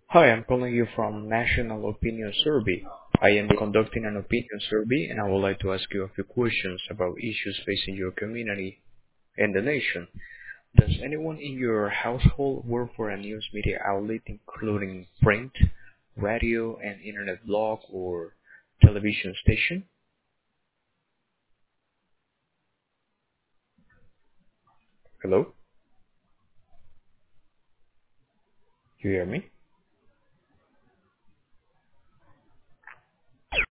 Hi, I'm calling you from National Opinion Survey. I am conducting an opinion survey and I would like to ask you a few questions about issues facing your community and the nation. Does anyone in your household work for a news media outlet including print, radio, and internet blog or television station? Hello? You hear me?